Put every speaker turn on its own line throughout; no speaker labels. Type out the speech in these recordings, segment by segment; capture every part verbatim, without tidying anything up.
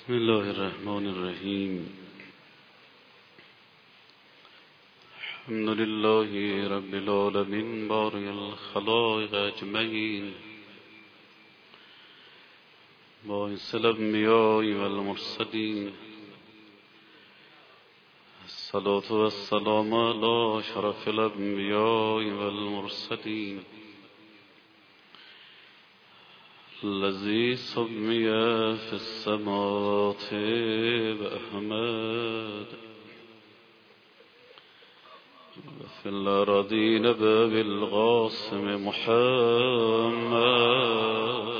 بسم الله الرحمن الرحیم. الحمد لله رب العالمین بارئ الخلائق اجمعین، باعث الانبیاء والمرسلین. الصلاة والسلام علی اشرف الانبیاء والمرسلین، الذي سمي في السماوات بأحمد وفي الأراضين بالقاسم محمد.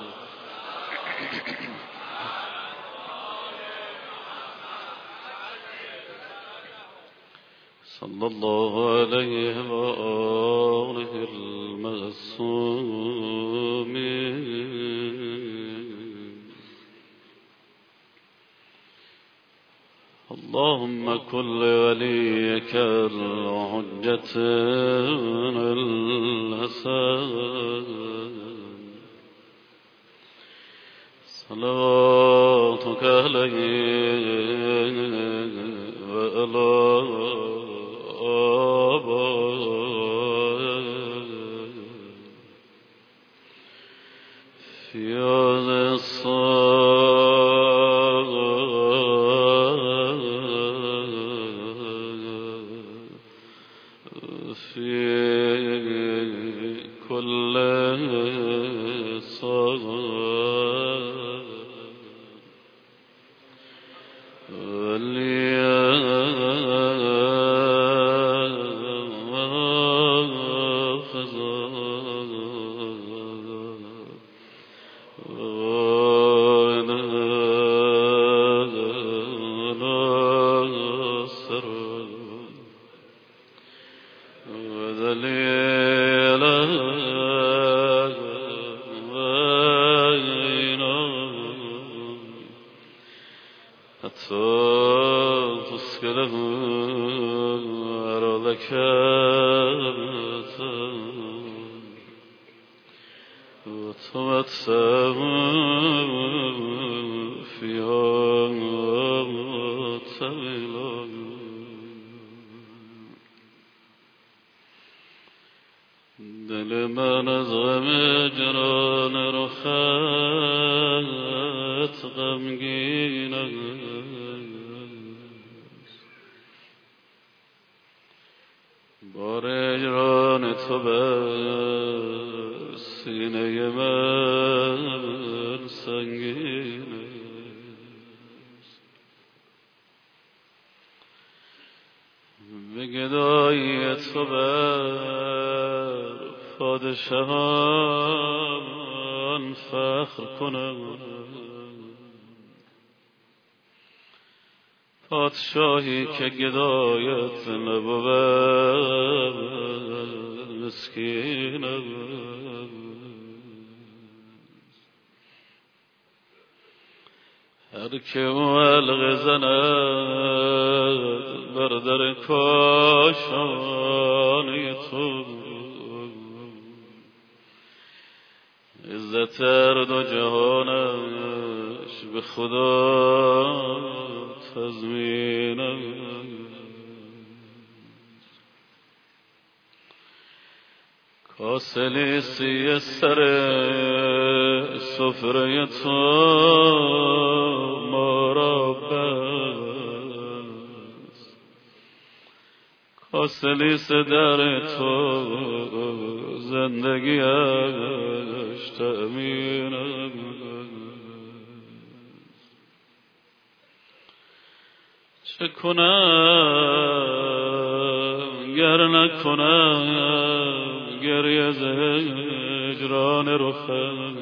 صلى الله عليه وآله المعصومين. اللهم كن لوليك الحجة الحسن صلواتك عليه وعلى في هذا الصلاة في كل صلاة دل من از غم جران رخت غمگین است، بار هجران تو بر سینه من سنگین است. به گدایی تو بر پادشاهان فخر کنم، پادشاهی که گدایت نبود مسکین است. هر که او حلقه زند بر در کاشانه تو، عزت هر دو جهانش به خدا تضمین است. کاسه سی سر سفره تو ما را بست، کاسه لیس در تو زندگیش تأمین است. چه کنم گر نکنم گریه ز هجران رخت،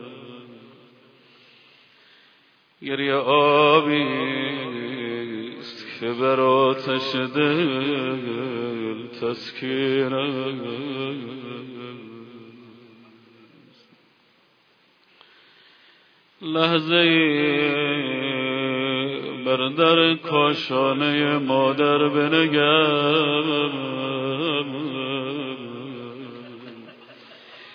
گریه آبیست که بر آتش دل تسکین است. لحظه ای بر در کاشانه مادر بنگرم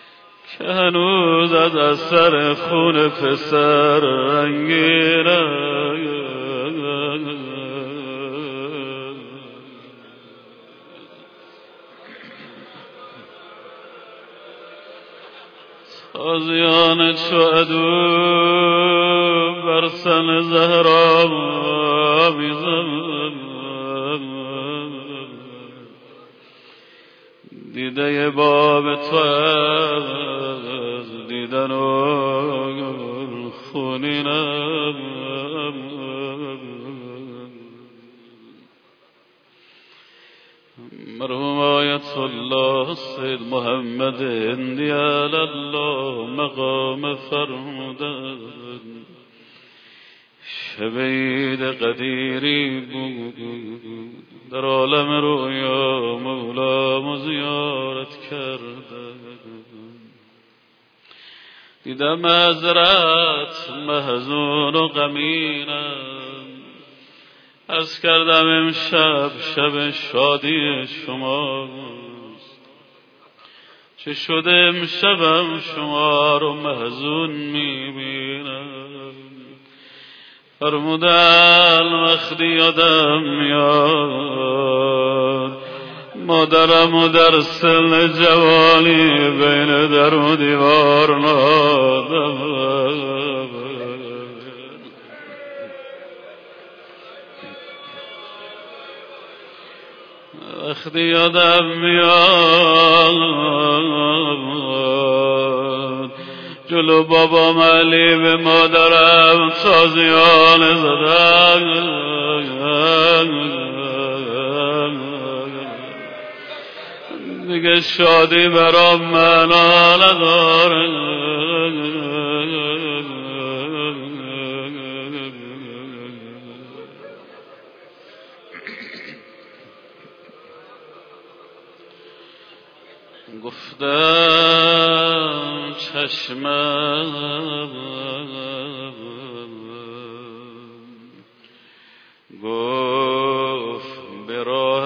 که هنوز از اثر خون پسر رنگین است. تازیان چو عدو بر سن زهرا میزد، دیده باب تو از دیدن و خونینم، مرحوم آیت الله سید محمد هندی علی الله مقام فرمودن، شب عید قدیری بود در عالم رویا مولا زیارت کرده، دیدم حضرت محزون و غمینم، عرض کردم امشب شب شادی شماست، چه شده امشبم شما رو محزون میبینم. فرمودن وقتی یادم میاد مادرم و در سن جوانی بین در و دیوار نادم، وقتی یادم میاد جلو بابام علی به مادرم تازیان زدن، دیگه شادی برام معنا نداره. گفتم چشمم گفت به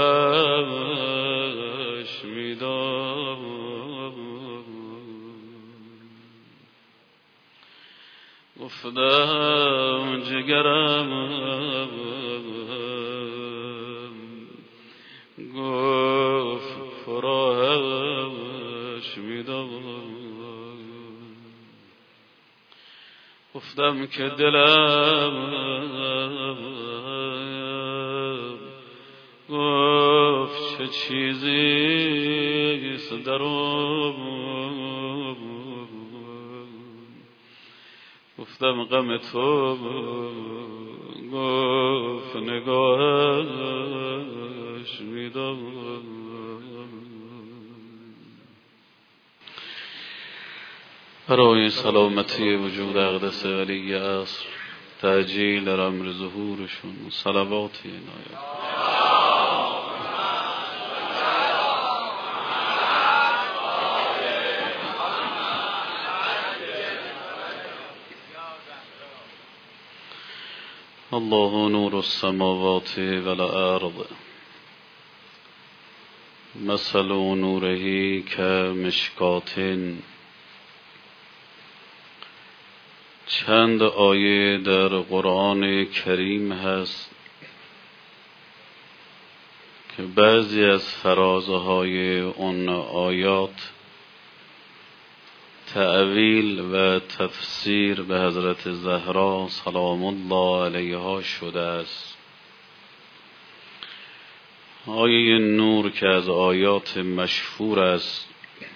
راهش میدم، گفتم جگرم گفت راهش میدم، گفتم که دلم گفت چه چیزیست درون، گفتم غم تو گفت نگاهش میدم. برای سلامتی وجود اقدس ولی عصر تعجیل در امر ظهورشون صلواتی عنایت. الله نور السماوات والارض مثل نوره کمشکات. چند آیه در قرآن کریم هست که بعضی از فرازهای اون آیات تأویل و تفسیر به حضرت زهرا سلام الله علیها شده است. آیه نور که از آیات مشهور است،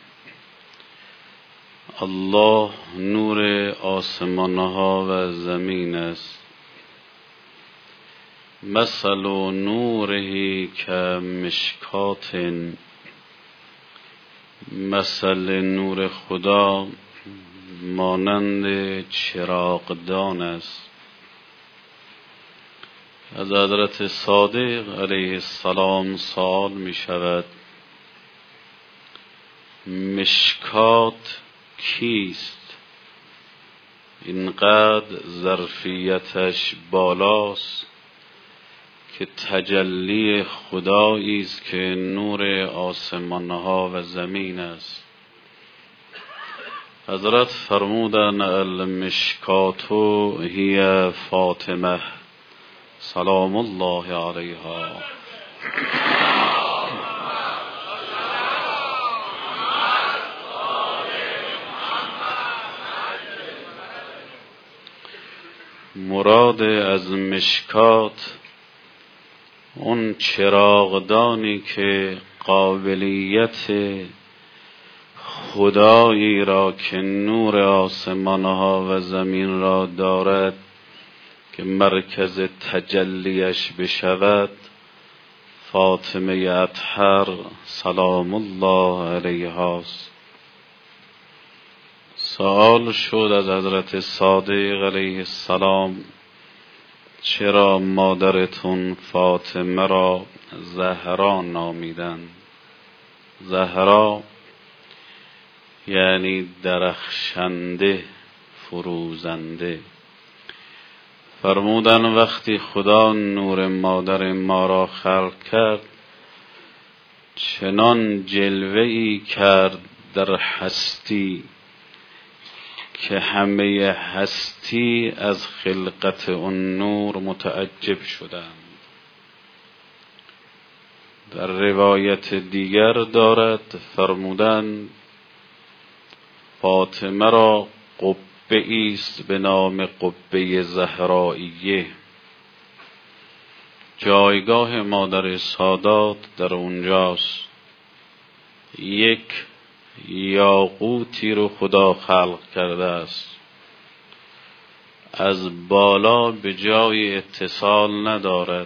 الله نور آسمانها و زمین است. مثل نوره کمشکات، مثل نور خدا مانند چراغدان است. از حضرت صادق علیه السلام سوال می شود مشکات کیست؟ اینقدر ظرفیتش بالاست که تجلی خدایی است که نور آسمانها و زمین است. حضرت فرمودن المشکات هی فاطمه سلام الله علیها. مراد از مشکات اون چراغدانی که قابلیت خدایی را که نور آسمانها و زمین را دارد که مرکز تجلیش بشود، فاطمه اطهر سلام الله علیها است. سوال شد از حضرت صادق علیه السلام چرا مادرتون فاطمه را زهرا نامیدن؟ زهرا یعنی درخشنده، فروزنده. فرمودن وقتی خدا نور مادر ما را خلق کرد چنان جلوه‌ای کرد در هستی که همه هستی از خلقت اون نور متعجب شدند. در روایت دیگر دارد فرمودند فاطمه را قبه ایست به نام قبه زهرائیه. جایگاه مادر سادات در اونجاست. یک یاقوتی رو خدا خلق کرده است، از بالا به جای اتصال ندارد،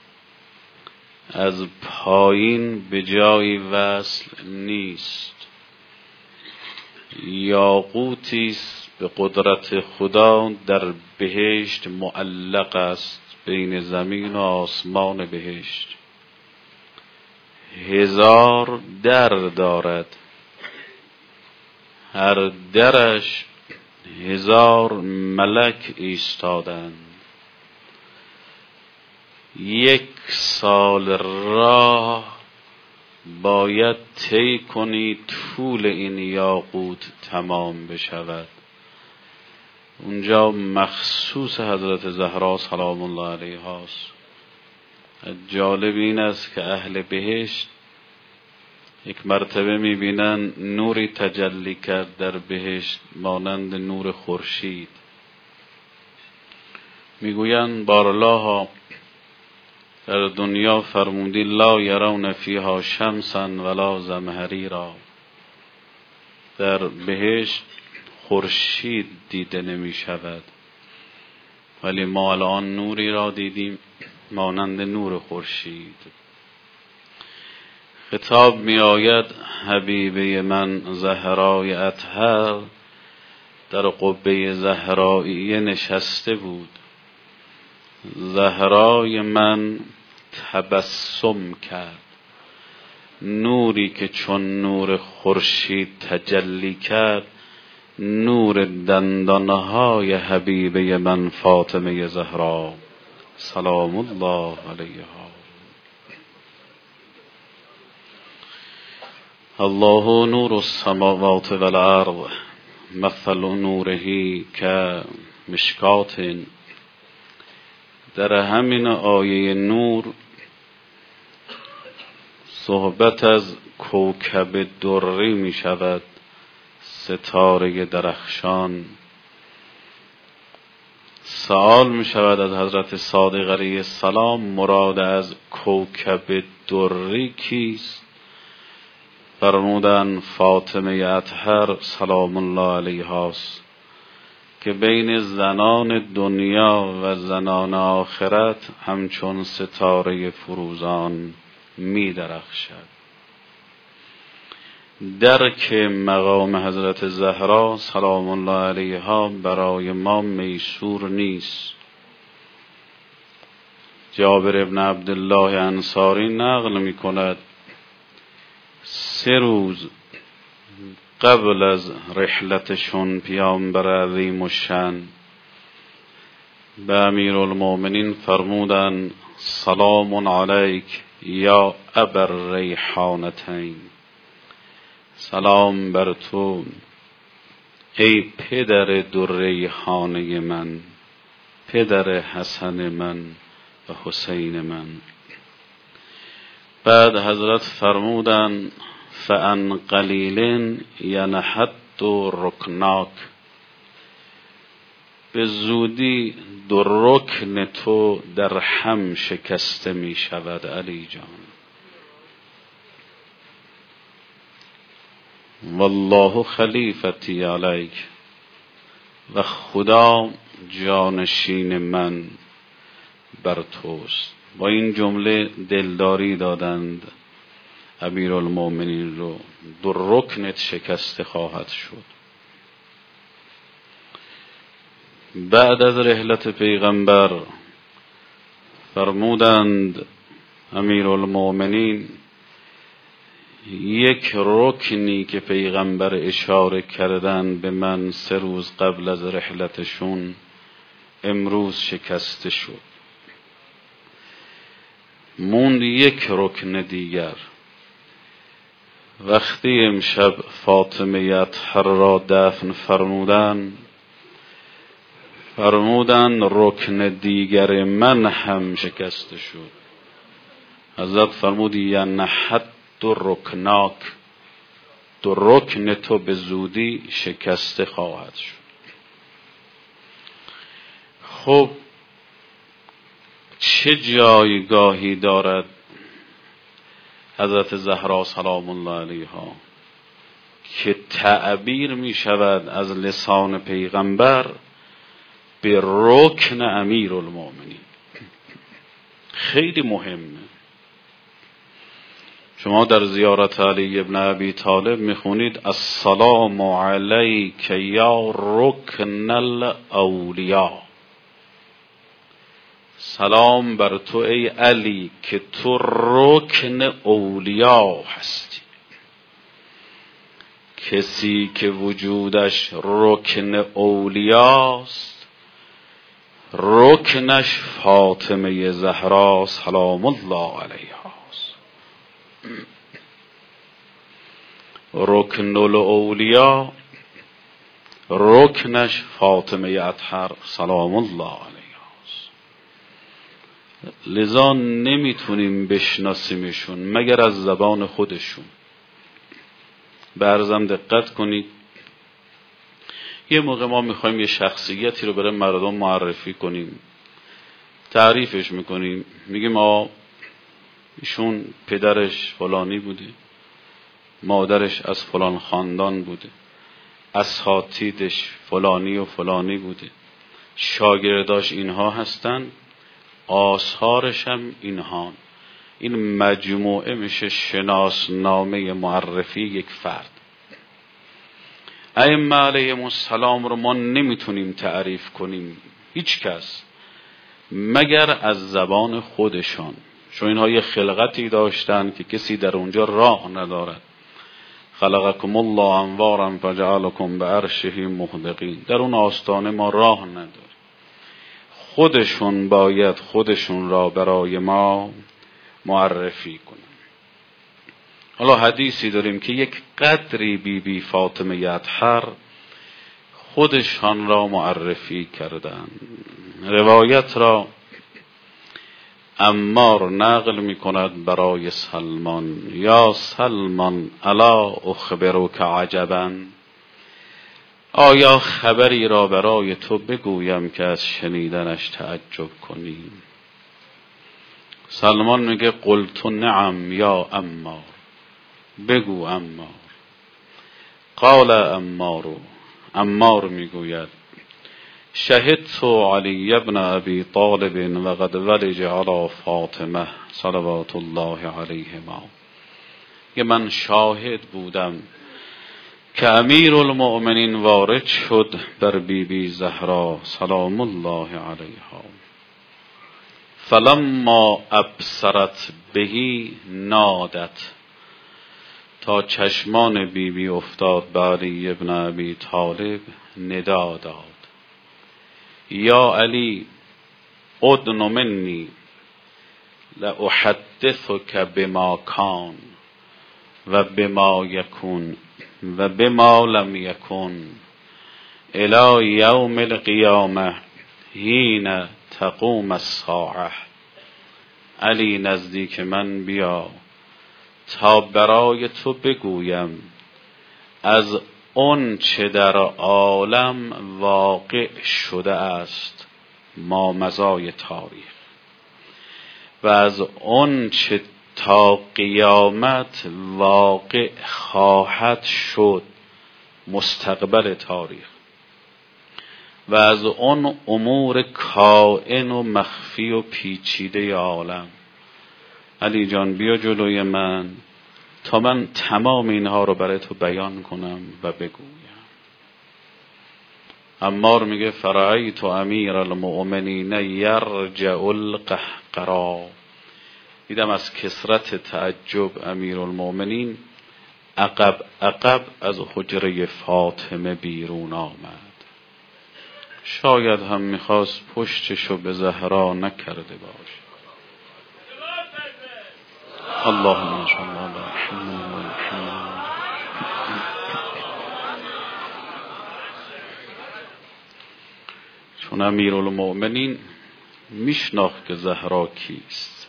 از پایین به جای وصل نیست. یاقوتی است به قدرت خدا در بهشت معلق است، بین زمین و آسمان بهشت. هزار در دارد، هر درش هزار ملک ایستادند. یک سال راه باید طی کنی طول این یاقوت تمام بشود. اونجا مخصوص حضرت زهرا سلام الله علیها است. جالب این است که اهل بهشت یک مرتبه میبینن نوری تجلی کرد در بهشت مانند نور خورشید. میگویند بارالله در دنیا فرمودی لا یرون فیها شمسا ولا زمهریرا. در بهشت خورشید دیده نمی شود، ولی ما الان نوری را دیدیم مانند نور خورشید. خطاب می آید حبیبه من زهرای اطهر در قبه زهراییه نشسته بود. زهرای من تبسم کرد، نوری که چون نور خورشید تجلی کرد نور دندانهای حبیبه من فاطمه زهرا سلام الله علیها. الله نور السماوات والارض مثل نوره که مشکات. در همین آیه نور صحبت از کوکب دری می شود، ستاره درخشان. سوال می شود از حضرت صادق علیه السلام مراد از کوکب دری کیست؟ فرمودن فاطمه اطهر سلام الله علیها است که بین زنان دنیا و زنان آخرت همچون ستاره فروزان می درخشد. درک مقام حضرت زهرا سلام الله علیها برای ما میسور نیست. جابر ابن عبدالله انصاری نقل می کند سه روز قبل از رحلتشون پیامبر عظیم الشان به امیرالمؤمنین فرمودن سلام علیک یا ابا ریحانتین، سلام بر تو ای پدر دو ریحانه من، پدر حسن من و حسین من. بعد حضرت فرمودن فان قلیل ینحط رکناک، به زودی دو رکن تو در هم شکسته می شود علی جان. والله خلیفتی علیک، و خدا جانشین من بر توست. با این جمله دلداری دادند امیرالمومنین رو، دو رکنت شکسته خواهد شد. بعد از رحلت پیغمبر فرمودند امیرالمومنین یک رکنی که پیغمبر اشاره کردن به من سه روز قبل از رحلتشون امروز شکسته شد. موند یک رکن دیگر. وقتی امشب فاطمه اطهر را دفن فرمودن فرمودن رکن دیگر من هم شکسته شد. حضرت فرمود ینحت دو رکناک، دو رکن تو به زودی شکسته خواهد شد. خب چه جایگاهی دارد حضرت زهرا سلام الله علیها که تعبیر می شود از لسان پیغمبر به رکن امیرالمومنین؟ خیلی مهمه. شما در زیارت علی ابن ابی طالب میخونید السلام علیک یا رکن الاولیا، سلام بر تو ای علی که تو رکن اولیا هستی. کسی که وجودش رکن اولیاست رکنش فاطمه زهرا سلام الله علیها. رکن الاولیا رکنش فاطمه اطهر سلام الله علیها است. لذا نمیتونیم بشناسیمشون مگر از زبان خودشون. به عرضم دقت کنید، یه موقع ما میخوایم یه شخصیتی رو برای مردم معرفی کنیم، تعریفش میکنیم، میگیم آ ایشون پدرش فلانی بوده، مادرش از فلان خاندان بوده، اساتیدش فلانی و فلانی بوده، شاگرداش اینها هستن، آثارش هم اینها. این مجموعه میشه شناسنامه معرفی یک فرد. ائمه علیهم السلام رو ما نمیتونیم تعریف کنیم هیچ کس مگر از زبان خودشان، چون اینها یه خلقتی داشتن که کسی در اونجا راه ندارد. خلقکم الله انوارا فجعلکم بعرشه محدقین. در اون آستانه ما راه نداریم. خودشون باید خودشون را برای ما معرفی کنن. حالا حدیثی داریم که یک قدری بی بی فاطمه اطهر خودشان را معرفی کردن. روایت را عمار نقل می کند برای سلمان: یا سلمان الا اخبرک عجبا، آیا خبری را برای تو بگویم که از شنیدنش تعجب کنیم؟ سلمان میگه قلت نعم یا عمار، بگو عمار. قال عمار، عمار میگوید شهدت علی ابن ابی طالب و قد ولج علی فاطمه صلوات الله علیهما. که من شاهد بودم که امیر المؤمنین وارد شد بر بی بی زهرا سلام الله علیها. فلما ابصرت بهی نادت، تا چشمان بی بی افتاد به علی ابن ابی طالب ندا داد: یا علی ادن منی لأحدثک بما کان و بما یکون و بما لم یکن الی یوم القیامه حین تقوم الساعه. علی نزدیک من بیا تا برای تو بگویم از اون چه در عالم واقع شده است ما مضای تاریخ و از اون چه تا قیامت واقع خواهد شد مستقبل تاریخ و از اون امور کائن و مخفی و پیچیده عالم. علی جان بیا جلوی من تا من تمام اینها رو برای تو بیان کنم و بگویم. عمار میگه فرأیت امیر المؤمنین یرجع القهقرا، دیدم از کثرت تعجب امیر المؤمنین عقب عقب از حجره فاطمه بیرون آمد. شاید هم میخواست پشتشو به زهرا نکرده باشه. اللهم صل علی محمد. چون امیرالمؤمنین میشناخت که زهرا کیست.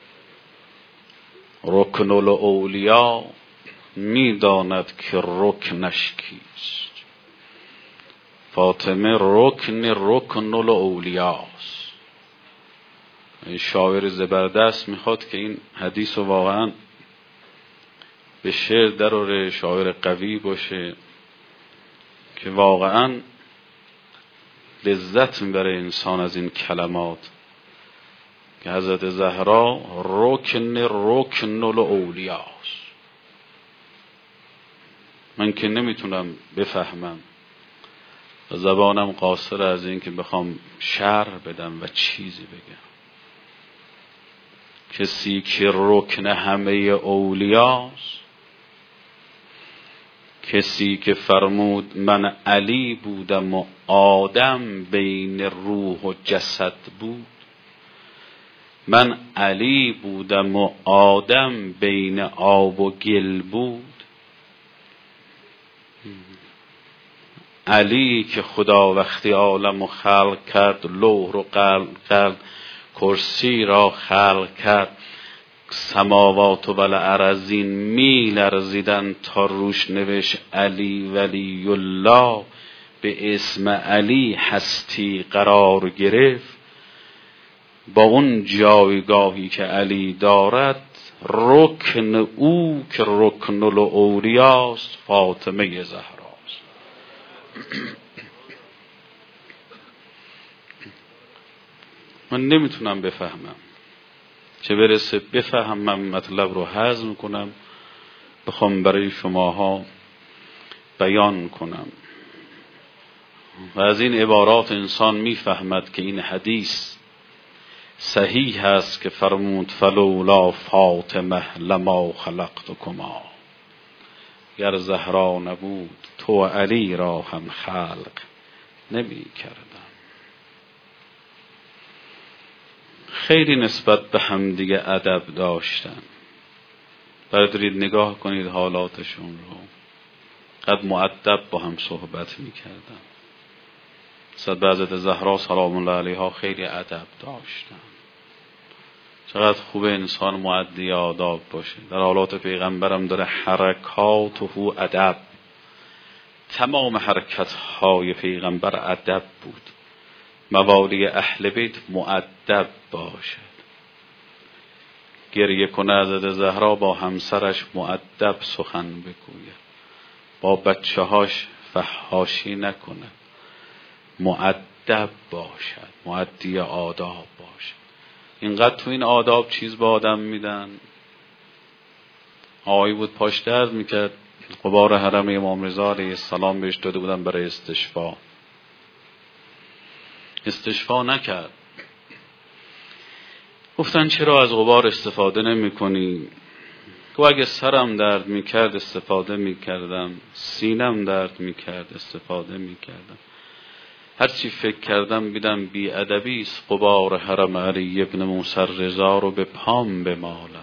رکن الاولیا میداند که رکنش کیست. فاطمه رکن رکن الاولیاست. شاعر زبردست میخواد که این حدیث رو واقعا به شعر دراره، شاعر قوی باشه که واقعا لذت میبره انسان از این کلمات که حضرت زهرا رکن رکن الاولیاست. من که نمیتونم بفهمم، زبانم قاصر از این که بخوام شرح بدم و چیزی بگم. کسی که رکن همه اولیاست، کسی که فرمود من علی بودم و آدم بین روح و جسد بود، من علی بودم و آدم بین آب و گل بود. علی که خدا وقتی عالم رو خلق کرد، لوح رو خلق کرد، کرسی را خلق کرد، سماوات و الارضین می لرزیدن تا روش نوشت علی ولی الله، به اسم علی هستی قرار گرفت. با اون جایگاهی که علی دارد، رکن او که رکن الاولیاست فاطمه زهراست. من نمیتونم بفهمم، چه برسه بفهمم مطلب رو هضم کنم بخوام برای شماها بیان کنم. و از این عبارات انسان میفهمد که این حدیث صحیح است که فرمود فلولا فاطمه لما خلقتکما، گر زهرا نبود تو علی را هم خلق نمی کردم. خیلی نسبت به هم دیگه ادب داشتن. برید نگاه کنید حالاتشون رو، قد مؤدب با هم صحبت میکردن. صد حضرت زهرا سلام الله علیها خیلی ادب داشتن. چقدر خوب انسان مؤدی آداب باشه. در حالات پیغمبرم داره حرکاته ادب، تمام حرکت های پیغمبر ادب بود. موالی اهل بیت مؤدب باشد. گریه کنه حضرت زهرا با همسرش مؤدب سخن بگوید، با بچه هاش فحاشی نکنه، مؤدب باشد، مؤدی آداب باشد. اینقدر تو این آداب چیز به آدم میدن. آقایی بود پاش درد میکرد، غبار حرم امام رضا علیه السلام بهش داده بودن برای استشفا. استشفا نکرد. گفتن چرا از غبار استفاده نمی کنی؟ گفت اگه سرم درد میکرد استفاده میکردم، سینم درد میکرد استفاده میکردم، هرچی فکر کردم بیدم بی ادبی است غبار حرم علی ابن موسی رضا رو به پام بمالم،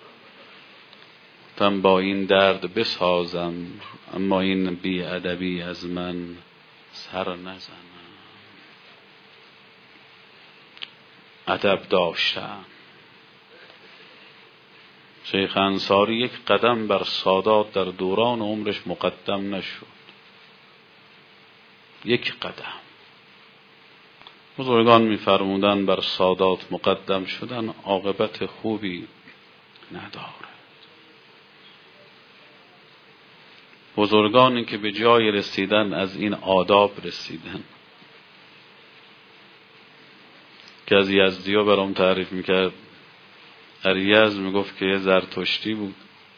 تم با این درد بسازم، اما این بی ادبی از من سر نزنم. ادب داشتن. شیخ انصاری یک قدم بر سادات در دوران عمرش مقدم نشد. یک قدم. بزرگان می‌فرمودند بر سادات مقدم شدن عاقبت خوبی ندارد. بزرگانی که به جای رسیدن از این آداب رسیدن، که از یزدی‌ها برام تعریف میکرد، در یزد میگفت که یه زرتشتی بود،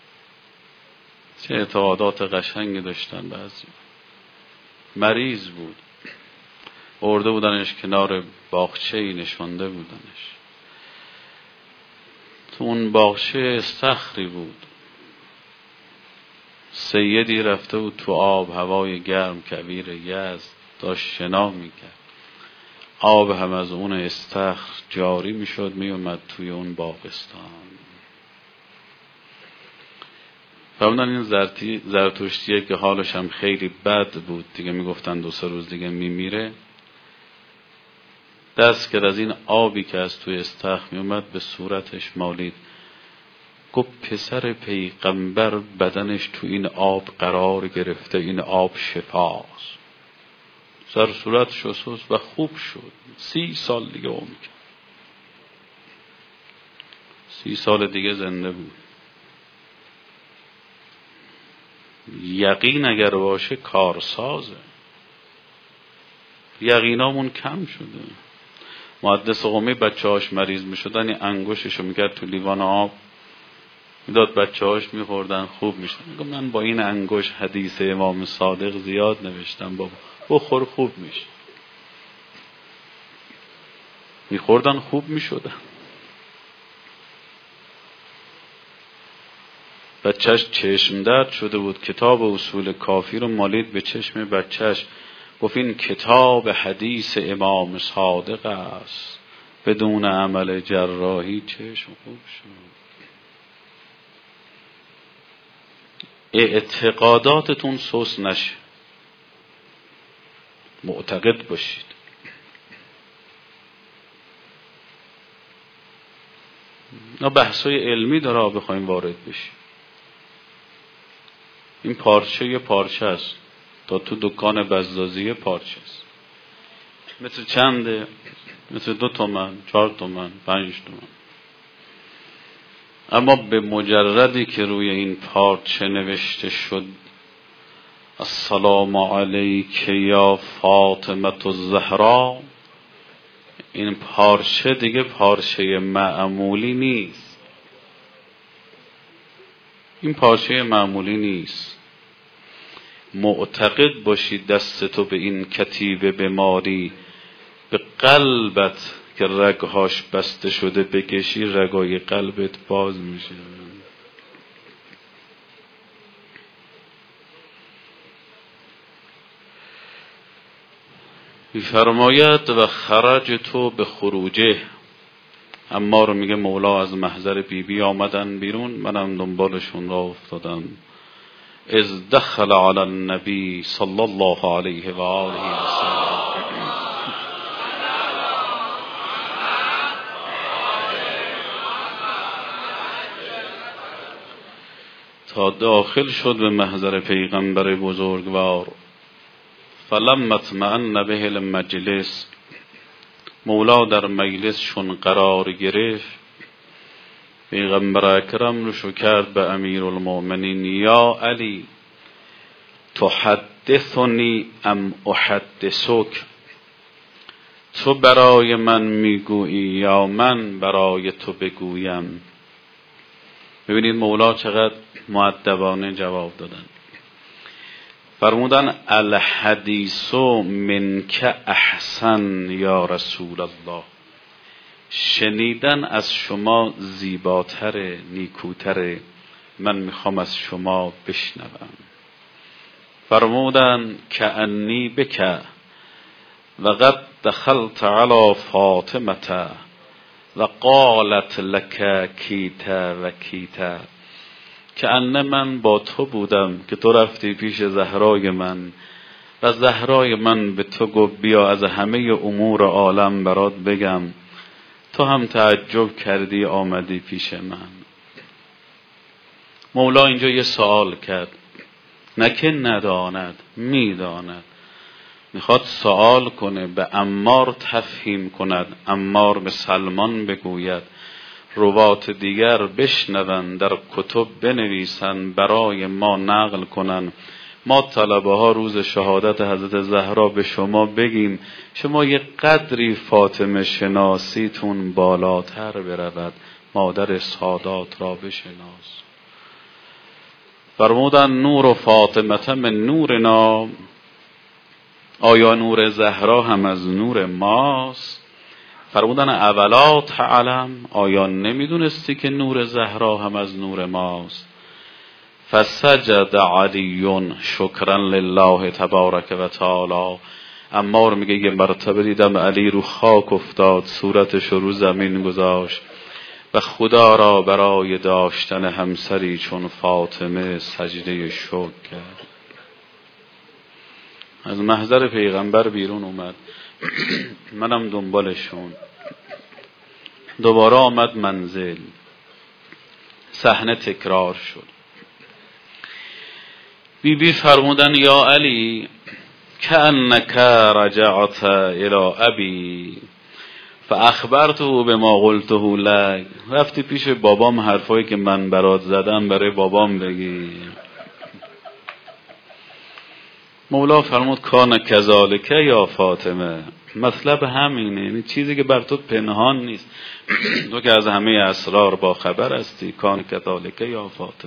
چه اعتقادات قشنگی داشتن، بعضی مریض بود، برده بودنش کنار باغچه‌ای نشانده بودنش، تو اون باغچه استخری بود، سیدی رفته بود تو آب، هوای گرم کویر یزد داشت شنا میکرد، آب هم از اون استخر جاری میشد میومد توی اون باغستان. فرمودن این زرتی زرتشتیه که حالش هم خیلی بد بود دیگه، میگفتن دو سه روز دیگه میمیره، دست کرد از این آبی که از توی استخر میومد به صورتش مالید، گفت پسر پیغمبر بدنش تو این آب قرار گرفته، این آب شفاست. سر صورت شست و خوب شد، سی سال دیگه عمر کرد، سی سال دیگه زنده بود. یقین اگر باشه کارسازه. یقینامون کم شده. محدث قومی بچه هاش مریض می شدن، این انگوششو میکرد تو لیوان آب میداد، بچه هاش میخوردن خوب میشدن. میگم من با این انگوش حدیث امام صادق زیاد نوشتم، بابا بخور خوب میشه. میخوردن خوب میشدن. بچهش چشم درد شده بود، کتاب اصول کافی رو مالید به چشم بچهش، گفت این کتاب حدیث امام صادق است، بدون عمل جراحی چشم خوب شد. اعتقاداتتون سوس نشه، معتقد باشید. نه بحثای علمی داره بخوایم وارد بشیم. این پارچه یه پارچه است، تا تو دکان بزازی پارچه است، مثل چنده؟ مثل دو تومن، چهار تومن، پنج تومن. اما به مجردی که روی این پارچه نوشته شد السلام علیک یا فاطمه الزهرا، این پارچه دیگه پارچه معمولی نیست. این پارچه معمولی نیست. معتقد باشی دستتو به این کتیبه بماری، به قلبت که رگهاش بسته شده بکشی، رگای قلبت باز میشه. فرماید و خرج تو به خروجه. اما رو میگه مولا از محضر بی بی آمدن بیرون، منم دنبالشون را افتادم. از دخل علی النبی صلی الله علیه و آله و سلم، تا داخل شد به محضر پیغمبر بزرگوار. فلم اطمئن به المجلس، مولا در مجلس شون قرار گرفت، پیغمبر اکرم رو شو کرد به امیر المؤمنین، یا علی تحدثنی ام احدثک، تو برای من میگویی یا من برای تو بگویم؟ ببینید مولا چقدر مؤدبانه جواب دادن. فرمودن الحدیث منک احسن یا رسول الله، شنیدن از شما زیباتره، نیکوتره، من میخوام از شما بشنوم. فرمودن کأنی بک و قد دخلت علی فاطمه و قالت لک کیت و کیت، که انه من با تو بودم که تو رفتی پیش زهرای من و زهرای من به تو گفت بیا از همه امور عالم برات بگم، تو هم تعجب کردی آمدی پیش من. مولا اینجا یه سوال کرد، نه که نداند، میداند. میخواد سوال کنه، به عمار تفهیم کند، عمار به سلمان بگوید، روات دیگر بشنون، در کتب بنویسن، برای ما نقل کنن، ما طلبه ها روز شهادت حضرت زهرا به شما بگیم، شما یه قدری فاطمه شناسیتون بالاتر برود، مادر سادات را بشناس. فرمودن نور و فاطمه من نورنا، آیا نور زهرا هم از نور ماست؟ فرمودن اولا تعلم، آیا نمیدونستی که نور زهرا هم از نور ماست؟ فسجد علی شکرا لله تبارک و تعالی. عمار میگه یه مرتبه دیدم علی رو خاک افتاد، صورتش رو زمین گذاشت و خدا را برای داشتن همسری چون فاطمه سجده شکر کرد. از محضر پیغمبر بیرون اومد، منم دنبالشون. دوباره آمد منزل، صحنه تکرار شد. بی بی فرمودن یا علی کأنک رجعت الى ابی فاخبرته بما قلته لک، رفتی پیش بابام حرفایی که من برات زدم برای بابام بگی. مولا فرمود کان کذالک یا فاطمه، مطلب همینه، یعنی چیزی که بر تو پنهان نیست، تو که از همه اسرار با خبر هستی. کان کذالک یا فاطمه.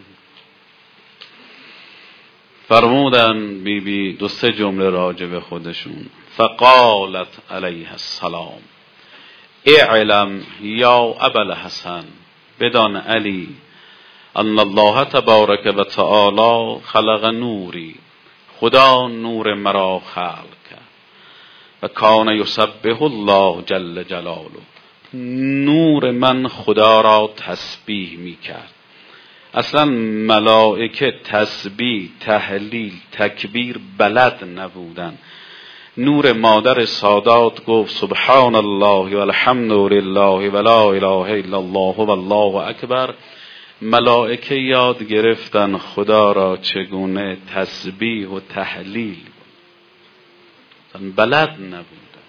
فرمودن بی بی دو سه جمله راجع به خودشون. فقالت علیه السلام اعلم یا ابا الحسن، بدان علی، ان الله تبارک و تعالی خلق نوری، خدا نور مرا خلق کرد، و کان یسبح الله جل جلاله، نور من خدا را تسبیح می کرد. اصلا ملائکه تسبیح، تهلیل، تکبیر بلد نبودن. نور مادر سادات گفت سبحان الله و الحمد لله و لا اله الا الله و الله اکبر. ملائکه یاد گرفتن خدا را چگونه تسبیح و تهلیل، بلد نبودن،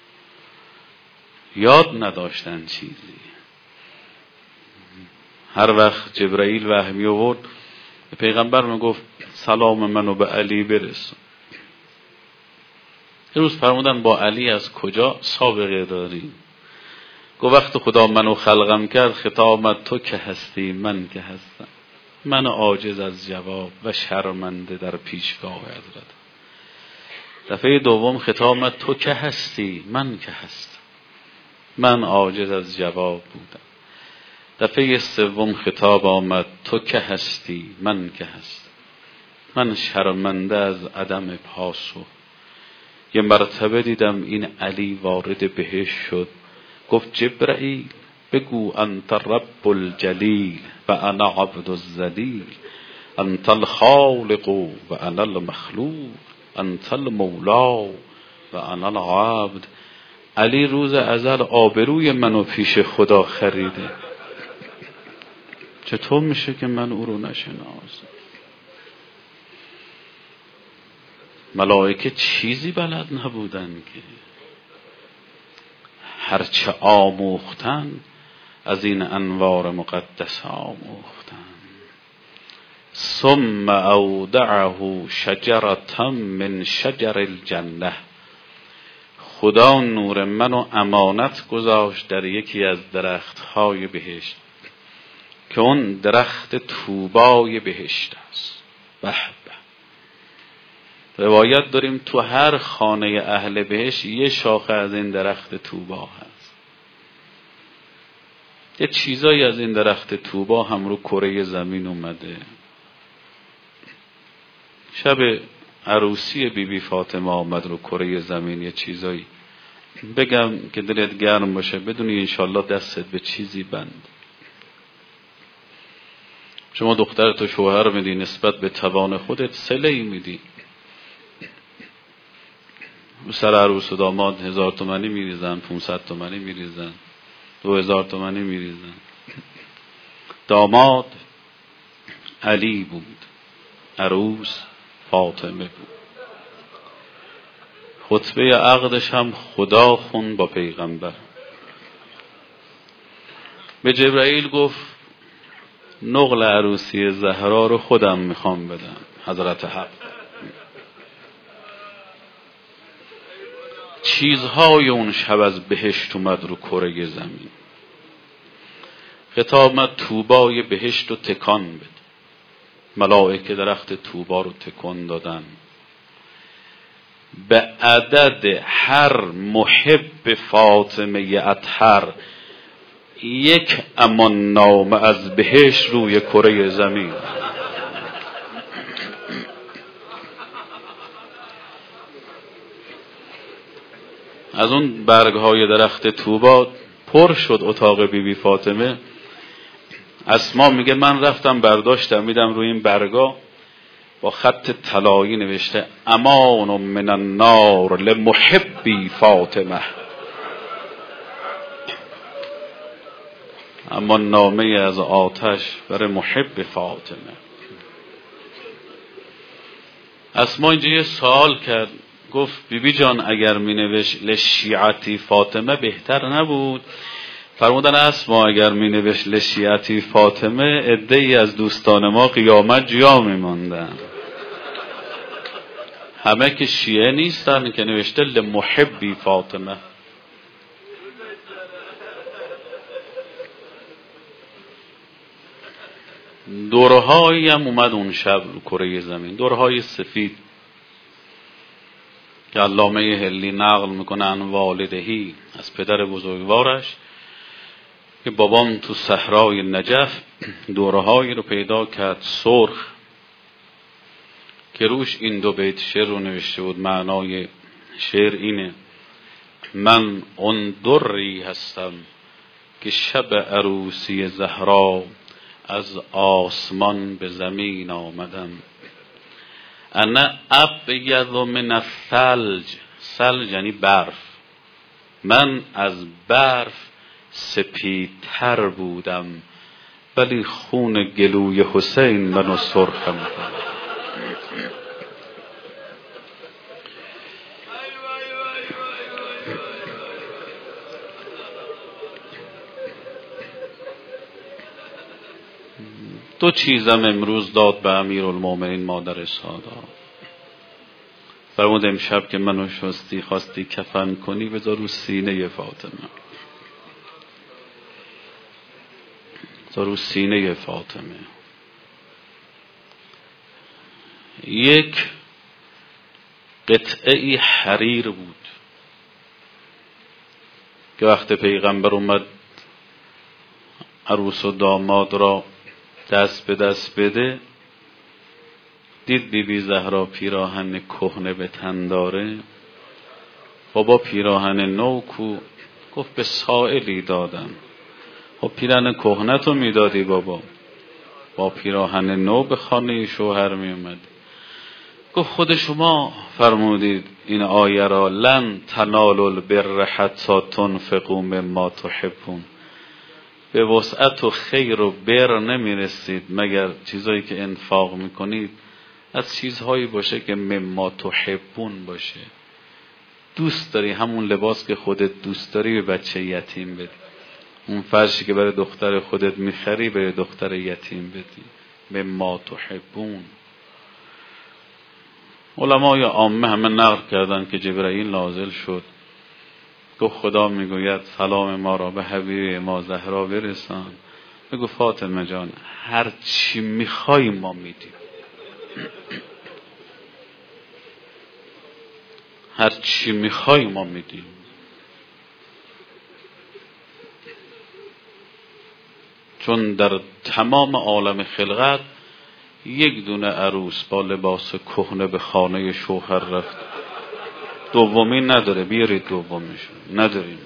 یاد نداشتن چیزی. هر وقت جبرائیل وحی می آورد پیغمبر می گفت سلام منو به علی برسون. یه روز فرمودن با علی از کجا سابقه داری؟ گفت وقت خدا منو خلقم کرد خطاب آمد تو که هستی من که هستم. من عاجز از جواب و شرمنده در پیشگاه حضرت. دفعه دوم خطاب آمد تو که هستی من که هستم. من عاجز از جواب بودم. دفعه سوم خطاب آمد تو که هستی من که هستم. من شرمنده از عدم پاسخ. یه مرتبه دیدم این علی وارد بهشت شد، گفت جبرائیل بگو انت رب الجلیل و انا عبد الذلیل، انت الخالق و انا المخلوق، انت المولا و انا العبد. علی روز ازل آبروی منو پیش خدا خریده، چطور میشه که من او رو نشناسم؟ ملائکه چیزی بلد نبودن که هرچه آموختن از این انوار مقدس آموختن. ثم اودعه شجرة من شجر الجنه، خدا نور منو امانت گذاشت در یکی از درختهای بهشت که اون درخت طوبای بهشت است. به به. روایت داریم تو هر خانه اهل بهشت یه شاخه از این درخت طوبا هست. یه چیزایی از این درخت طوبا هم رو کره زمین اومده. شب عروسی بی بی فاطمه آمد رو کره زمین یه چیزایی بگم که دلت گرم باشه، بدونی انشالله دستت به چیزی بند. شما دخترت و شوهر میدی، نسبت به توان خودت صله‌ای میدی. سر عروس و داماد هزار تومانی میریزن، پونصد تومانی میریزن، دو هزار تومانی میریزن. داماد علی بود، عروس فاطمه بود. خطبه عقدش هم خدا خون با پیغمبر. به جبرائیل گفت نقل عروسی زهرا رو خودم میخوام بدم. حضرت حق چیزهای اون شب از بهشت اومد رو کره زمین. خطاب اومد طوبای بهشت رو تکان بده. ملائکه درخت طوبا رو تکان دادن. به عدد هر محب فاطمه اطهر یک امان نامه از بهشت روی کره زمین. از اون برگ‌های درخت طوبا پر شد اتاق بی بی فاطمه. اسما میگه من رفتم برداشتم میدم روی این برگا با خط طلایی نوشته امان من النار لمحبی فاطمه. اما نامه از آتش برای محب فاطمه. اسما اینجا یه سوال کرد، گفت بی بی جان اگر می نوشت لشیعتی فاطمه بهتر نبود؟ فرمودن اسما اگر می نوشت لشیعتی فاطمه عده‌ای از دوستان ما قیامت جا می ماندن. همه که شیعه نیستن که نوشته لمحبی فاطمه. دورهایی هم اومد اون شب رو کره زمین، دورهای سفید که علامه هلی نقل میکنه عن والدهی، از پدر بزرگوارش، که بابام تو صحرای نجف دورهایی رو پیدا کرد سرخ که روش این دو بیت شعر رو نوشته بود. معنای شعر اینه: من اون دری هستم که شب عروسی زهرا از آسمان به زمین آمدم. انا ابید من الثلج، ثلج یعنی برف، من از برف سپیدتر بودم ولی خون گلوی حسین منو سرخ می‌کند. دو چیزم امروز داد به امیرالمومنین مادر سادات. فرمود امشب که منو شستی خواستی کفن کنی بذار رو سینه فاطمه، بذار رو سینه فاطمه. یک قطعه حریر بود که وقت پیغمبر اومد عروس و داماد را دست به دست بده، دید بی بی زهرا پیراهن کهنه به تن داره. بابا پیراهن نو کو؟ گفت به سائلی دادم. خب پیراهن کهنه تو میدادی بابا، با پیراهن نو به خانه شوهر می اومد. گفت خود شما فرمودید این آیه را لن تنالوا البر حتی تنفقوا مما تحبون، به وسعت و خیر و بر نمیرسید مگر چیزایی که انفاق میکنید از چیزهایی باشه که مما تحبون باشه. دوست داری همون لباس که خودت دوست داری به بچه یتیم بدی، اون فرشی که برای دختر خودت میخری به دختر یتیم بدی. مما تحبون. علمای عامه همه نقل کردن که جبرائیل نازل شد گفت خدا میگوید سلام ما را به حبیب ما زهرا برسان. بگو فاطمه جان هر چی میخوای ما میدیم، هر چی میخوای ما میدیم. چون در تمام عالم خلقت یک دونه عروس با لباس کهنه به خانه شوهر رفت، دومی نداره. بیارید دومیشو. نداریم.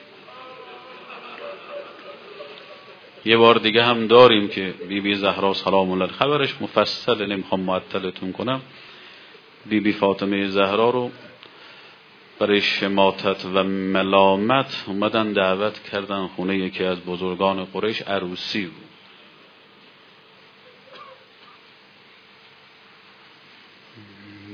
یه بار دیگه هم داریم که بی بی زهرا سلام الله خبرش مفصل، نمیخوام معطلتون کنم. بی بی فاطمه زهرا رو برای شماتت و ملامت اومدن دعوت کردن خونه یکی از بزرگان قریش، عروسی بود.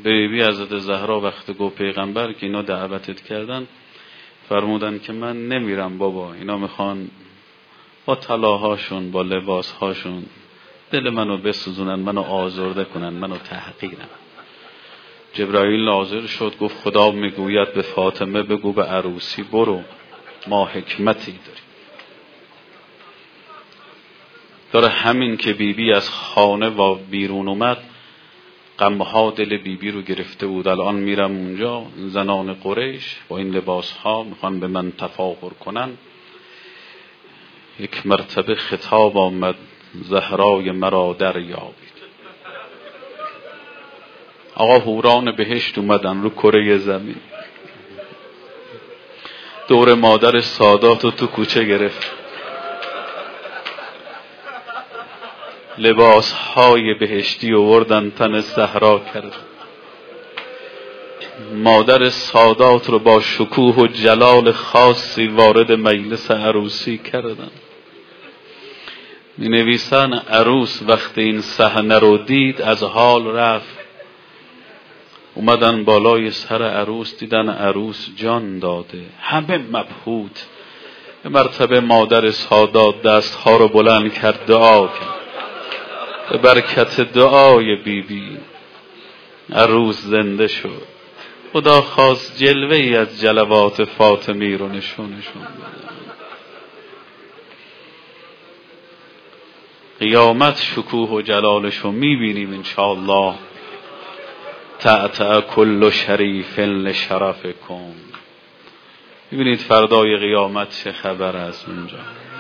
به بیبی حضرت زهرا وقت گفت پیغمبر که اینا دعوتت کردن، فرمودن که من نمیرم بابا، اینا میخوان با طلاهاشون با لباسهاشون دل منو بسوزونن، منو آزرده کنن، منو تحقیرن. جبرائیل نازل شد گفت خدا میگوید به فاطمه بگو به عروسی برو، ما حکمتی داریم. داره همین که بیبی بی از خانه و بیرون اومد، غمها دل بیبی بی رو گرفته بود. الان میرم اونجا، زنان قریش با این لباس ها میخوان به من تفاخر کنن. یک مرتبه خطاب آمد زهرای مرا دریابید. آقا حوران بهشت اومدن رو کره زمین، دور مادر سادات رو تو کوچه گرفت، لباس های بهشتی آوردن تن زهرا کرد. مادر سادات رو با شکوه و جلال خاصی وارد مجلس عروسی کردن. می نویسن عروس وقت این صحنه رو دید از حال رفت. اومدن بالای سر عروس، دیدن عروس جان داده، همه مبهوت. به مرتبه مادر سادات دست ها رو بلند کرد، دعا کرد. به برکت دعای بیبی بی عروس زنده شد. خدا خواست جلوه ای از جلوات فاطمی رو نشونشون بده. قیامت شکوه و جلالش رو میبینیم انشاءالله. تعتع کل شریف لشرفکم. میبینید فردای قیامت چه خبر از اونجا.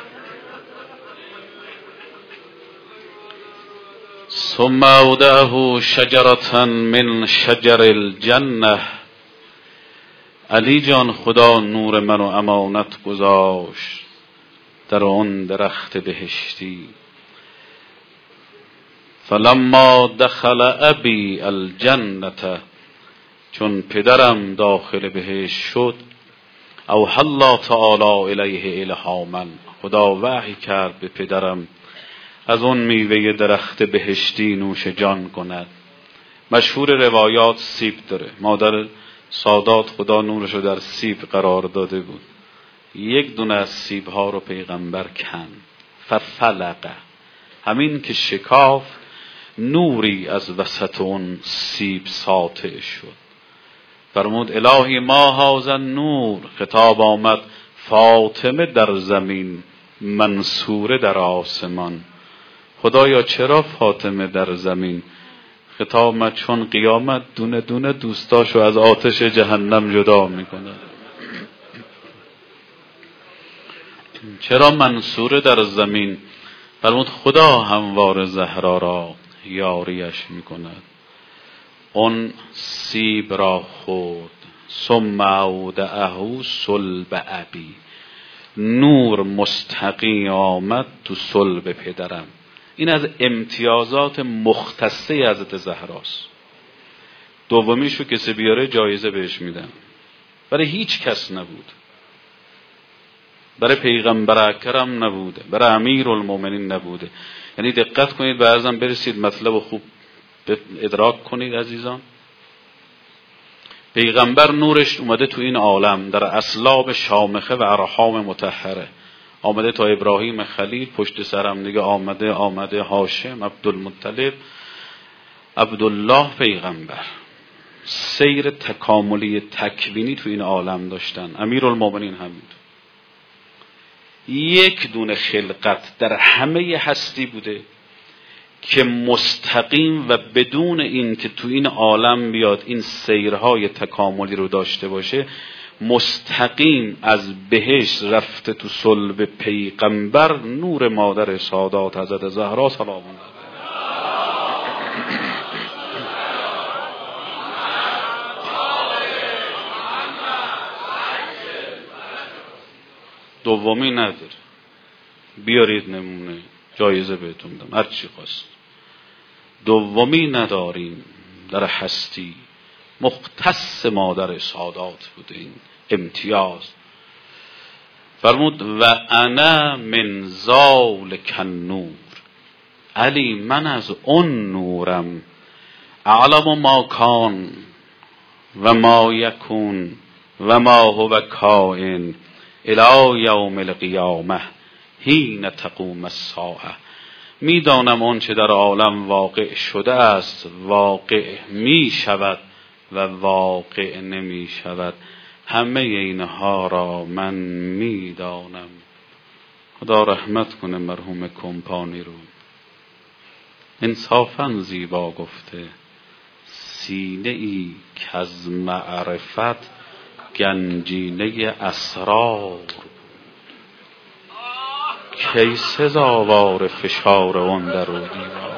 ثم اودعه شجرة من شجر الجنه. علی جان خدا نور منو امانت گذاشت در آن درخت بهشتی. فلما دخل ابی الجنه، چون پدرم داخل بهشت شد، اوحی الله تعالی الیه الهاما، خدا وحی کرد به پدرم از اون میوه درخت بهشتی نوش جان کند. مشهور روایات سیب داره. مادر سادات خدا نورشو در سیب قرار داده بود. یک دونه از سیب ها رو پیغمبر کن، ففلقه، همین که شکاف نوری از وسط اون سیب ساطع شد. فرمود الهی ما هذا نور. خطاب آمد فاطمه در زمین، منصوره در آسمان. خدایا چرا فاطمه در زمین؟ خطاب آمد چون قیامت دونه دونه دوستاشو از آتش جهنم جدا میکنه. چرا منصوره در زمین؟ فرمود خدا هموار زهرا را یاریش میکند. اون سیب را خورد. ثم اودعه صلب ابی. نور مستقیم آمد تو صلب پدرم. این از امتیازات مختصه حضرت زهراست. دومیشو کسی بیاره جایزه بهش میدن. برای هیچ کس نبود. برای پیغمبر اکرم نبوده، برای امیرالمومنین نبوده. یعنی دقت کنید، به عرضم برسید، مطلب خوب ادراک کنید عزیزان. پیغمبر نورش اومده تو این عالم در اصلاب شامخه و ارحام مطهره. آمده تا ابراهیم خلیل، پشت سرم دیگه آمده آمده هاشم، عبدالمطلب، عبدالله پیغمبر. سیر تکاملی تکوینی تو این عالم داشتن. امیرالمومنین همین. یک دونه خلقت در همه هستی بوده که مستقیم و بدون این که تو این عالم بیاد این سیرهای تکاملی رو داشته باشه، مستقیم از بهشت رفته تو صلب پیغمبر، نور مادر سادات حضرت زهرا سلام الله. دومی نداره. بیارید نمونه، جایزه بهتون میدم، هر چی خواست. دومی نداریم در هستی، مختص مادر سادات بوده این امتیاز. فرمود و انا من ذالک النور. علی من از اون نورم اعلم ما کان و ما یکون و ما هو کائن الی یوم القیامه حین تقوم الساعه. میدانم آنچه در عالم واقع شده است واقع می شود و واقع نمی شود. همه اینها را من میدانم. خدا رحمت کنه مرحوم کمپانی رو. انصافاً زیبا گفته سینه ای که از معرفت گنجینه اسرار، کی سزاوار فشار اون در و دیوار.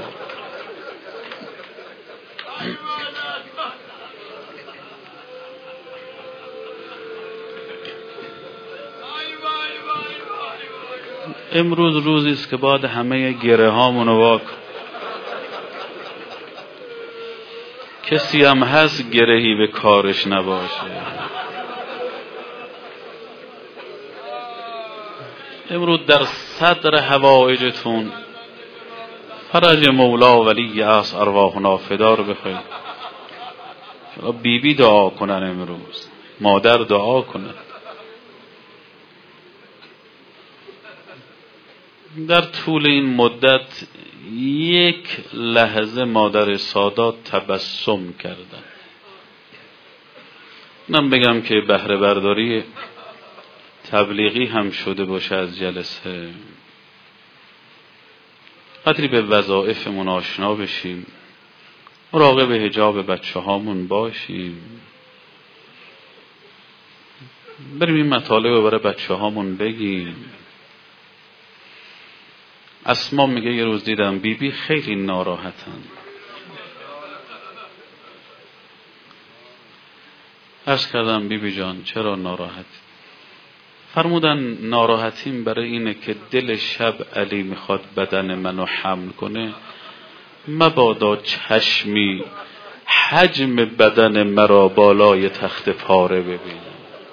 امروز روزی است که بعد همه گره هامونو واک کسی هم هست گرهی به کارش نباشه. امروز در صدر حوائجتون فرج مولا ولی است، ارواحنا فدا رو بخواید. بی بی دعا کنن، امروز مادر دعا کنن. در طول این مدت یک لحظه مادر سادات تبسم کردن. من بگم که بهره برداری تبلیغی هم شده باشه از جلسه، قدری به وظایفمون آشنا بشیم، مراقب حجاب بچه هامون باشیم، بریم این مطالب رو برای بچه هامون بگیم. اسما میگه یه روز دیدم بی بی خیلی ناراحتن. عرض کردم بی بی جان چرا ناراحت؟ فرمودن ناراحتیم برای اینه که دل شب علی میخواد بدن منو حمل کنه، مبادا چشمی حجم بدن مرا بالای تخت پاره ببینه.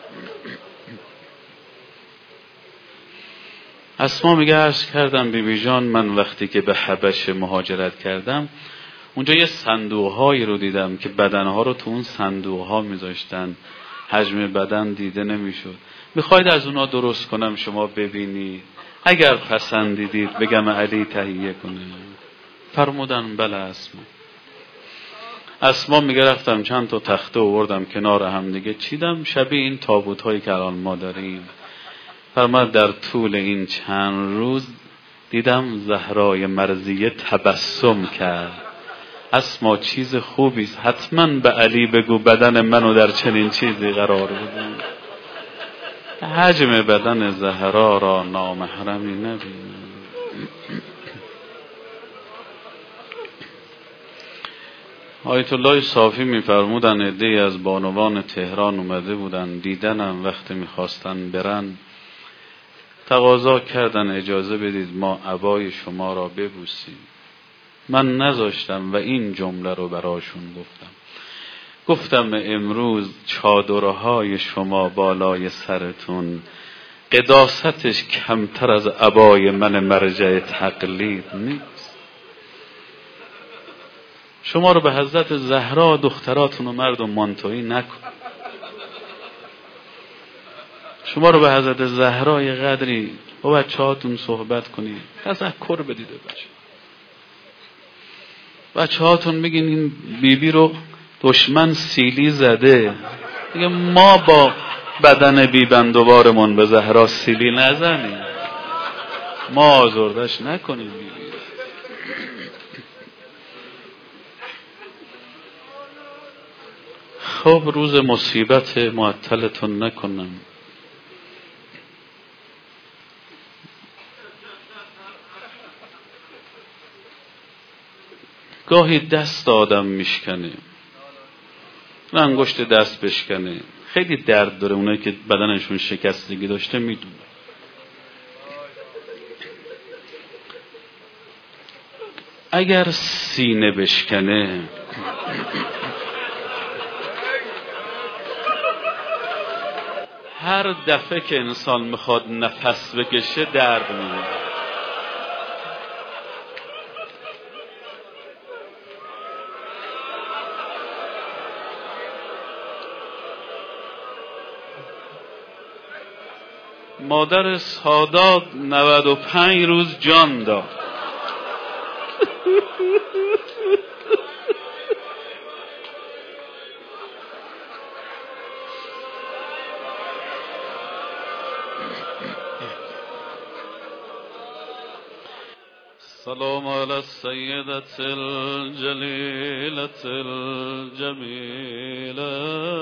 اسما میگه عرض کردم بی بی جان من وقتی که به حبش مهاجرت کردم اونجا یه صندوق هایی رو دیدم که بدن ها رو تو اون صندوق ها میذاشتن، حجم بدن دیده نمیشد. میخواید از اونا درست کنم شما ببینی، اگر پسندیدید بگم علی تهیه کنه؟ فرمودن بله. اسما اسما میگه رفتم چند تا تخته آوردم کنار هم دیگه چیدم، شبیه این تابوت هایی که الان ما داریم. فرمود در طول این چند روز دیدم زهرای مرضیه تبسم کرد. اسما چیز خوبی است، حتما به علی بگو بدن منو در چنین چیزی قرار بدم. حجم بدن زهرا را نامحرمی نبینه. آیت الله صافی میفرمودن عده‌ای از بانوان تهران اومده بودن، دیدنم وقتی میخواستن برن تقاضا کردن اجازه بدید ما عبای شما را ببوسیم. من نذاشتم و این جمله رو براشون گفتم. گفتم امروز چادرهای شما بالای سرتون قداستش کمتر از عبای من مرجع تقلید نیست. شما رو به حضرت زهرا دختراتون و مرد و مانتویی نکن. شما رو به حضرت زهرا یه قدری با بچه هاتون صحبت کنید، تذکر بدید بچه بچه هاتون بگین این بیبی رو دشمن سیلی زده دیگه، ما با بدن بیبندوارمون به زهرا سیلی نزنیم، ما آزردش نکنیم. بیبی خب روز مصیبت معطلتون نکنم. گاهی دست آدم میشکنه، انگشت دست بشکنه، خیلی درد داره. اونایی که بدنشون شکستگی داشته میدونه. اگر سینه بشکنه هر دفعه که انسان میخواد نفس بکشه درد میده. مادر سادات نود و پنج روز جان داد. سلام علی السیدة الجلیلة الجمیلة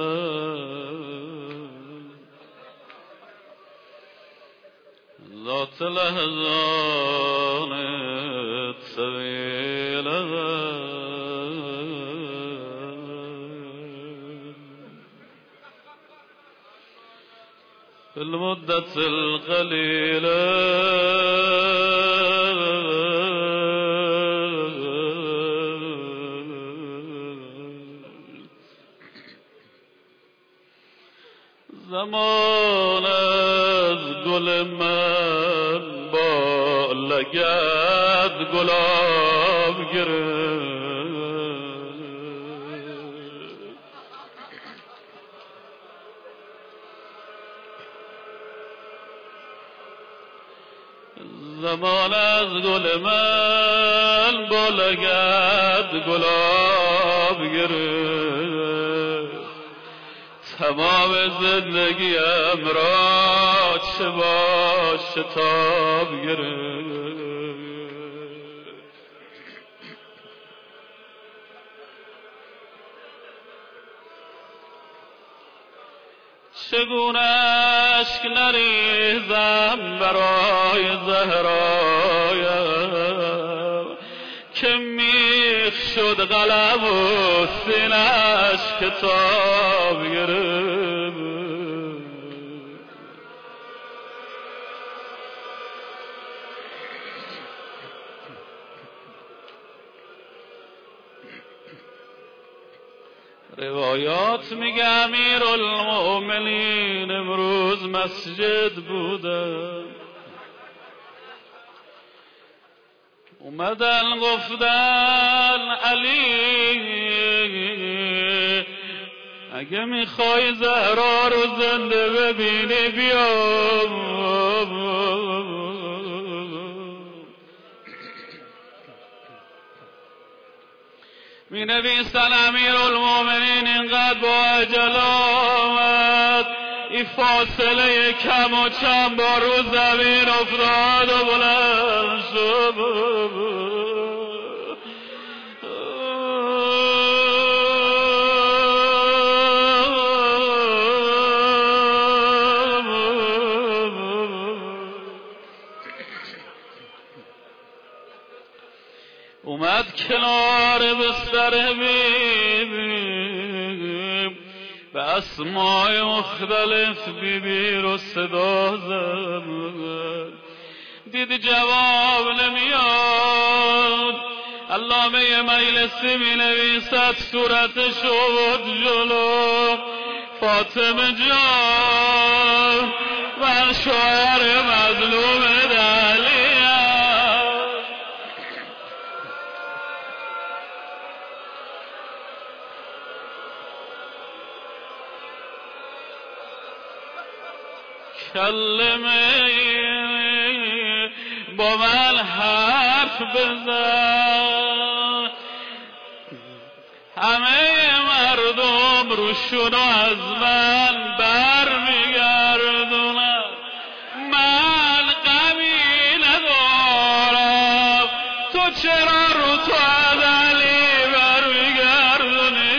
ذات لحظان الطویلة في المدة القليلة زمان از گل من با لگد گلاب گرفت، زمان از گل من با لگد گلاب گرفت، تمام زندگیم را چه با شتاب گرفت. چگونه اشک نریزم برای زهرایم که میخ شد قلم و سینه‌اش کتاب گرفت. روایات میگه امیرالمؤمنین امروز مسجد بودم، اومدن گفتن علی اگه میخوای زهرا رو زنده ببینی بیا. می نویسن امیرالمؤمنین اینقدر با عجله آمد، این فاصله کم و چند بار رو زمین افتاد و بلند شد. اومد کنار بستر بیبی به اسمای مختلف بیبی رو صدا زد، دید جواب نمیاد. علامه مجلسی می نویسد صورتش بود جلو، فاطمه جان من شوهر مظلوم دلی کلمه با من حرف بزن، همه مردم روشونو از من بر میگردونن، من غمی ندارم تو چرا رو تو عدلی بر میگردونی.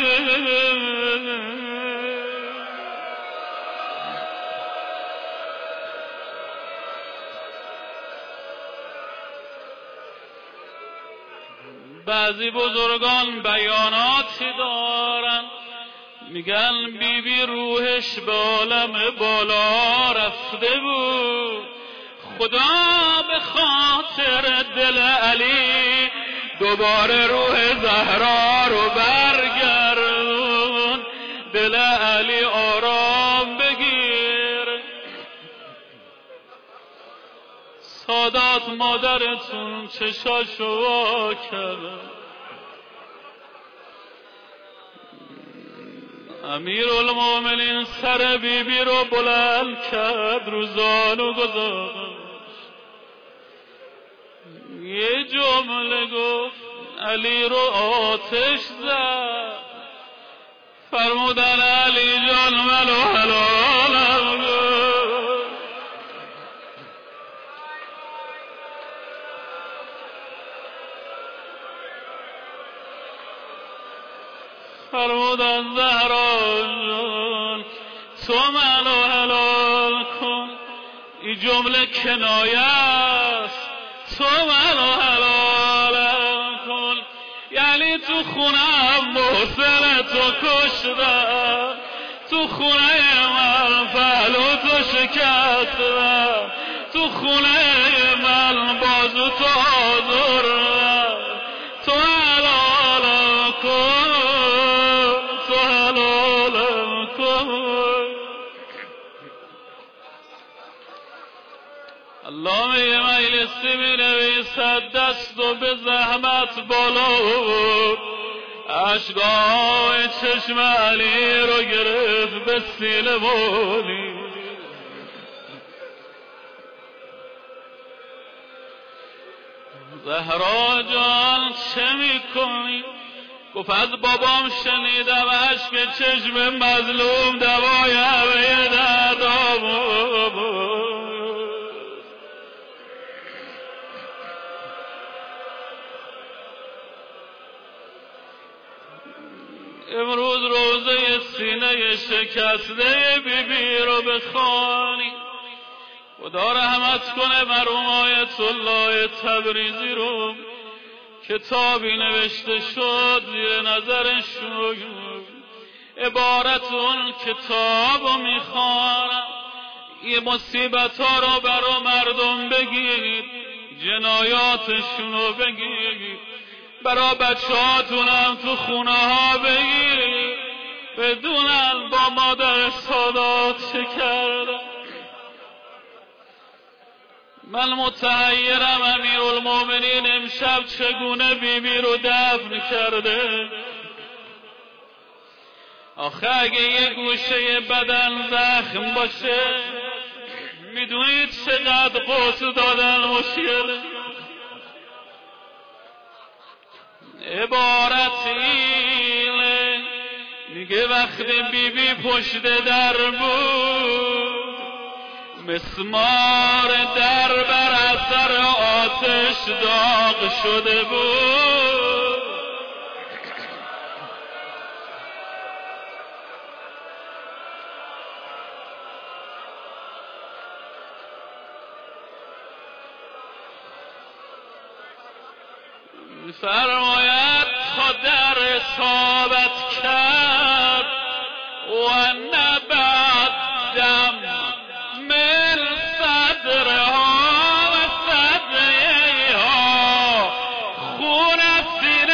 بعضی بزرگان بیاناتی دارن میگن بی بی روحش به عالم بالا رفته بود، خدا به خاطر دل علی دوباره روح زهرا رو برگردون، دل علی آرام بگیر. سادات مادرتون چشاشو وا کرد، امیر المومنین سر بی بی رو بلند کرد رو زانو گذاشت یه جمله گفت علی رو آتش زد فرمودن علی جان منو حلالم گفت فرمودن زهرا جان تو منو حلال کن این جمله کنایه است تو منو حلالم کن یعنی تو خونم محسن تو کشتم تو خونه من پهلو تو شکستم تو خونه من بازو تو آزردم تو حلالم کن تو حلالم کن الله می مجلسی می نویسد دست و به زحمت بالا بود اشکای چشم علی رو گرفت به سینه بولی زهرا جان چه می کنی؟ گفت از بابام شنیدم اشک چشم مظلوم دوای همه دردام امروز روزه سینه شکسته بی بی رو بخوانی خدا رحمت کنه مرحوم آیت الله تبریزی رو کتابی نوشته شد زیر نظرشون عبارت اون کتاب رو میخوانم یه مصیبت ها رو برا مردم بگید جنایاتشون رو بگید برا بچه هاتونم تو خونه ها بگید بدونن با مادر سادات چه کردم من متحیرم امیر المومنین امشب چگونه بیبی رو دفن کرده آخه اگه یه گوشه بدن زخم باشه میدونید چقدر قوس دادن مشکله عبارت اینه میگه وقتی بیبی پشت در بود مسمار در بر اثر آتش داغ شده بود فرماید تا در اصابت کرد و نبعد دم من صدرها و صدرها خون از سینه